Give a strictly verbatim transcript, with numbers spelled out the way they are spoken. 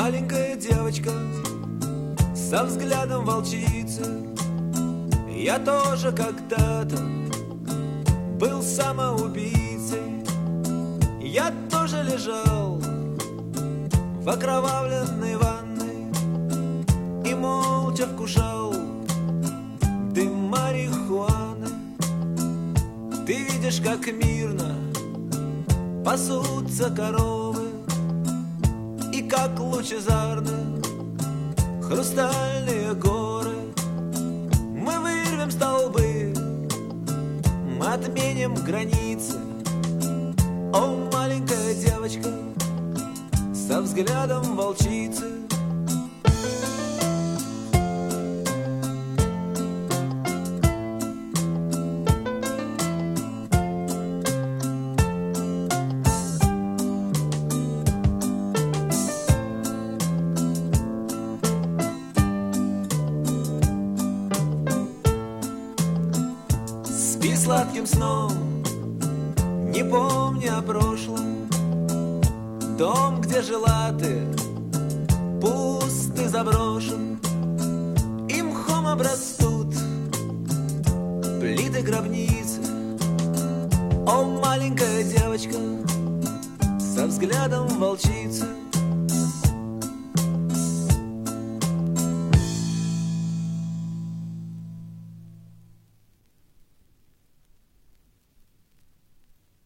маленькая девочка со взглядом волчицы. Я тоже когда-то был самоубийцей. Я тоже лежал в окровавленной ванной и молча вкушал дым марихуаны. Ты видишь, как мирно пасутся коровы, и как лучезарны хрустальные горы. Мы вырвем столбы, мы отменим границы. О, маленькая девочка со взглядом волчицы. Спи сладким сном, не помни о прошлом. Дом, где жила ты, пуст и заброшен, и мхом обрастут плиты гробницы. О, маленькая девочка со взглядом волчицы.